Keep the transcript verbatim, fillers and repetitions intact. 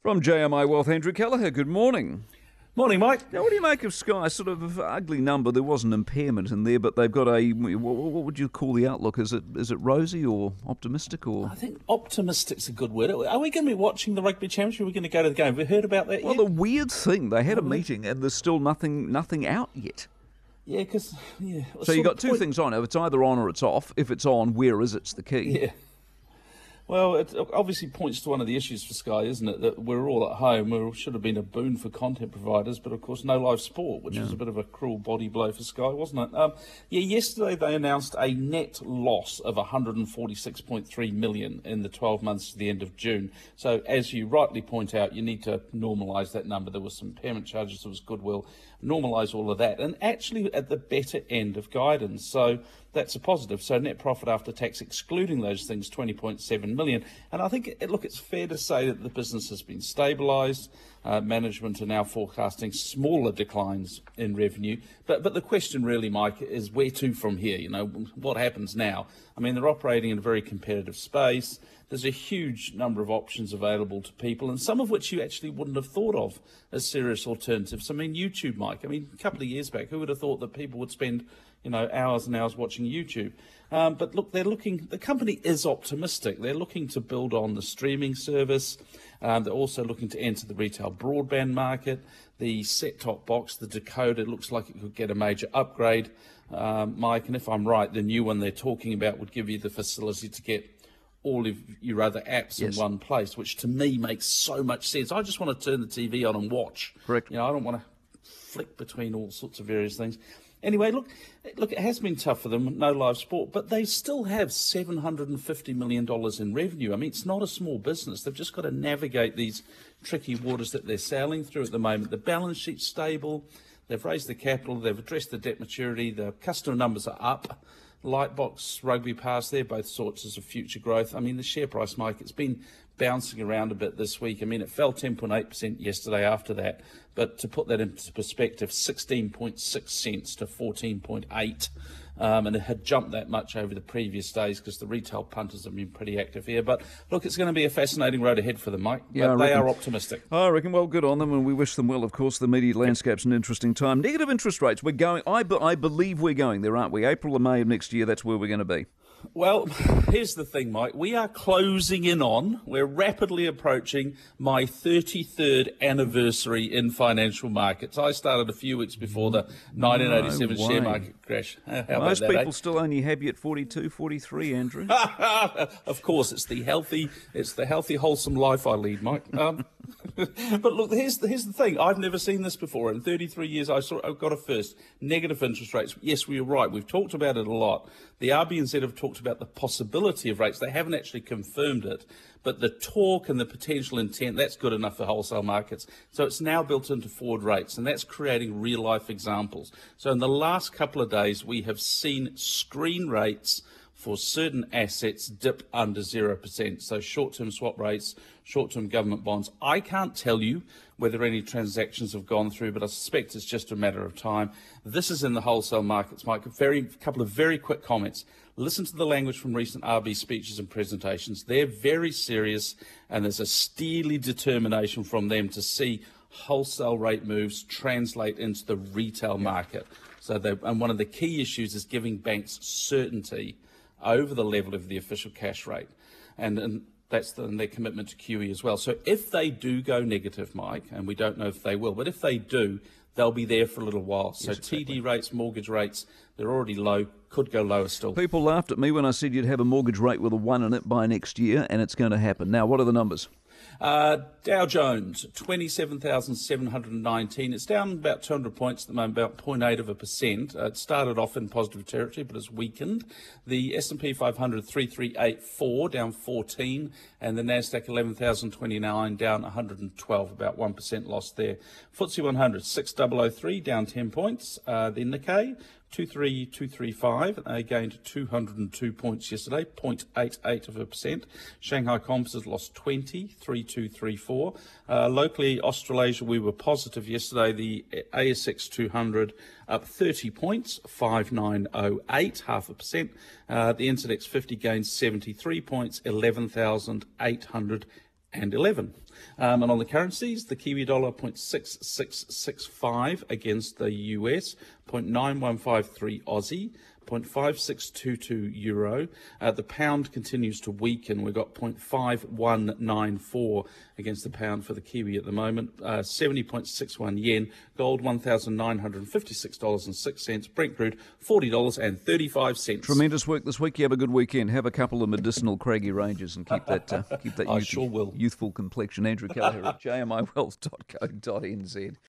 From J M I Wealth, Andrew Kelleher, good morning. Morning, Mike. Now, what do you make of Sky? Sort of an ugly number. There was an impairment in there, but they've got a, what, what would you call the outlook? Is it is it rosy or optimistic? Or I think optimistic's a good word. Are we going to be watching the Rugby Championship? Are we going to go to the game? Have we heard about that Well, yet? the weird thing, they had a meeting and there's still nothing nothing out yet. Yeah, because... Yeah, So you've got two point... things on. If it's either on or it's off. If it's on, where is it's the key. Yeah. Well, it obviously points to one of the issues for Sky, isn't it? That we're all at home. We should have been a boon for content providers, but of course no live sport, which yeah. was a bit of a cruel body blow for Sky, wasn't it? Um, yeah, yesterday they announced a net loss of one hundred forty-six point three million dollars in the twelve months to the end of June. So as you rightly point out, you need to normalise that number. There was some impairment charges, there was goodwill. Normalise all of that, and actually at the better end of guidance. So that's a positive. So net profit after tax, excluding those things, twenty point seven million dollars. And I think, look, it's fair to say that the business has been stabilised. Uh, management are now forecasting smaller declines in revenue. But but the question really, Mike, is where to from here? You know, what happens now? I mean, they're operating in a very competitive space. There's a huge number of options available to people, and some of which you actually wouldn't have thought of as serious alternatives. I mean, YouTube, Mike. I mean, a couple of years back, who would have thought that people would spend, you know, hours and hours watching YouTube? Um, but look, they're looking, the company is optimistic. They're looking to build on the streaming service. Um, they're also looking to enter the retail broadband market. The set-top box, the decoder, looks like it could get a major upgrade, um, Mike. And if I'm right, the new one they're talking about would give you the facility to get all of your other apps yes. in one place, which to me makes so much sense. I just want to turn the T V on and watch. Correct. You know, I don't want to flick between all sorts of various things. Anyway, look, look, it has been tough for them, no live sport, but they still have seven hundred fifty million dollars in revenue. I mean, it's not a small business. They've just got to navigate these tricky waters that they're sailing through at the moment. The balance sheet's stable. They've raised the capital. They've addressed the debt maturity. The customer numbers are up. Lightbox, Rugby Pass, they're both sources of future growth. I mean, the share price, Mike, it's been bouncing around a bit this week. I mean, it fell ten point eight percent yesterday after that. But to put that into perspective, sixteen point six cents to fourteen point eight. Um, and it had jumped that much over the previous days because the retail punters have been pretty active here. But look, it's going to be a fascinating road ahead for them, Mike. Yeah, but they are optimistic. I reckon. Well, good on them, and we wish them well. Of course, the media landscape's an interesting time. Negative interest rates. We're going. I, I believe we're going there, aren't we? April or May of next year. That's where we're going to be. Well, here's the thing, Mike. We are closing in on, we're rapidly approaching my thirty-third anniversary in financial markets. I started a few weeks before the nineteen eighty-seven no share market crash. How Most that, people eh? still only happy at forty-two, forty-three, Andrew. Of course, it's the healthy, it's the healthy, wholesome life I lead, Mike. Um, but look, here's the, here's the thing. I've never seen this before. In thirty-three years, I saw, I got a first. Negative interest rates. Yes, we were right. We've talked about it a lot. The R B N Z have talked about the possibility of rates. They haven't actually confirmed it, but the talk and the potential intent, that's good enough for wholesale markets. So it's now built into forward rates, and that's creating real-life examples. So in the last couple of days, we have seen screen rates for certain assets dip under zero percent. So short-term swap rates, short-term government bonds. I can't tell you whether any transactions have gone through, but I suspect it's just a matter of time. This is in the wholesale markets, Mike. A very, couple of very quick comments. Listen to the language from recent R B speeches and presentations. They're very serious, and there's a steely determination from them to see wholesale rate moves translate into the retail market. So, they, and one of the key issues is giving banks certainty over the level of the official cash rate, and, and that's the, and their commitment to Q E as well. So if they do go negative, Mike, and we don't know if they will, but if they do, they'll be there for a little while. So yes, exactly. T D rates, mortgage rates, they're already low, could go lower still. People laughed at me when I said you'd have a mortgage rate with a one in it by next year, and it's going to happen. Now, what are the numbers? Uh, Dow Jones, twenty-seven thousand seven hundred nineteen. It's down about two hundred points at the moment, about zero point eight of a percent. Uh, it started off in positive territory, but it's weakened. The S and P five hundred, three three eight four, down fourteen, and the Nasdaq eleven thousand twenty-nine, down one hundred twelve, about one percent loss there. F T S E one hundred, six thousand three, down ten points. Uh, the Nikkei, two three two three five, they gained two hundred two points yesterday, zero point eight eight of a percent. Shanghai Composite lost twenty, three two three four. Uh, locally, Australasia, we were positive yesterday. The A S X two hundred up thirty points, five nine oh eight, half a percent. Uh, the N Z X fifty gained seventy-three points, eleven thousand eight hundred and eleven. Um, and on the currencies, the Kiwi dollar zero point six six six five against the U S, zero point nine one five three Aussie, zero point five six two two euro. Uh, the pound continues to weaken. We've got zero point five one nine four against the pound for the Kiwi at the moment. Uh, seventy point six one yen. Gold one thousand nine hundred fifty-six dollars and six cents. Brent crude forty dollars and thirty-five cents. Tremendous work this week. You have a good weekend. Have a couple of medicinal Craigie Ranges and keep that uh, keep that I youth- sure will. youthful complexion. Andrew Kelleher at j m i wealth dot co dot n z.